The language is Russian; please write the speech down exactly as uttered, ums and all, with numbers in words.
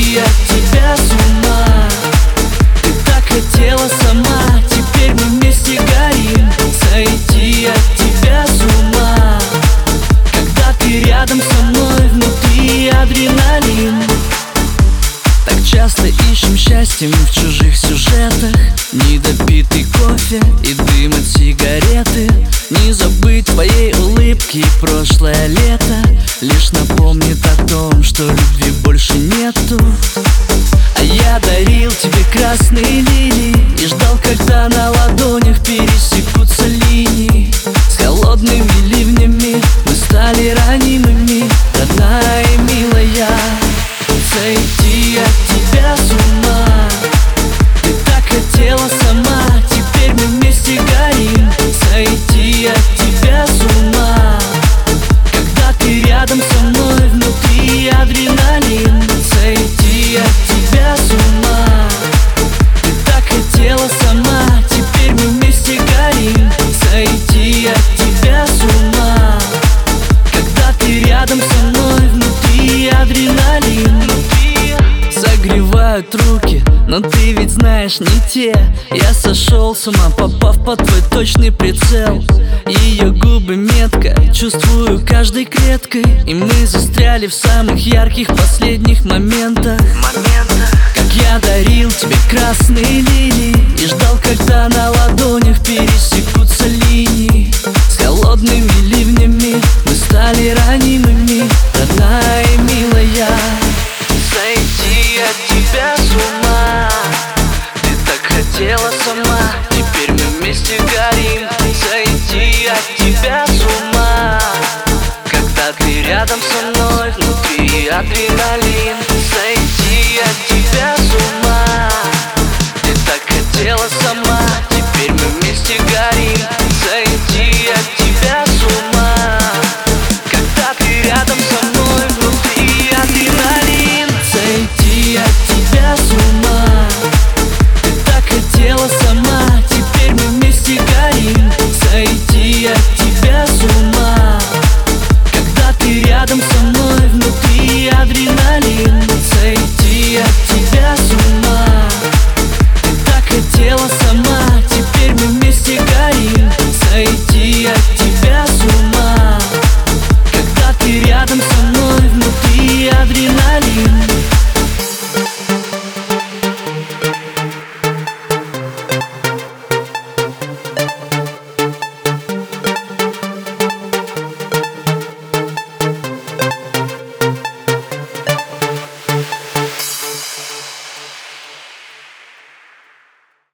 Сойти от тебя с ума. Ты так хотела сама, теперь мы вместе горим. Сойти от тебя с ума. Когда ты рядом со мной, внутри адреналин. Так часто ищем счастье мы в чужих сюжетах. Недопитый кофе и дым от сигареты. Не забыть твоей улыбки и прошлое лето. Лишь напомнит о том, что любви больше нету. А я дарил тебе красные лилии и ждал, когда на ладонях пересекутся линии. С холодными ливнями мы стали ранимыми, родная и милая. Сойти от тебя с ума. Ты так хотела сама, теперь мы вместе горим. Сойти от тебя с ума. Когда ты рядом со мной, внутри адреналин. Сойти от тебя с ума. Ты так хотела сама, теперь мы вместе горим. Сойти от тебя с ума. Когда ты рядом со мной, внутри адреналин. Согревают руки, но ты ведь знаешь, не те. Я сошел с ума, попав под твой точный прицел. Ее губы метко, чувствую каждой клеткой. И мы застряли в самых ярких последних моментах. Как я дарил тебе красные лилии и ждал, когда на ладонях пересекутся линии. С холодными ливнями мы стали ранимыми, родная и милая. Сойти от тебя с ума. Ты так хотела сама, теперь мы вместе горим. Сойти от тебя с ума. Когда ты рядом со мной, внутри адреналин.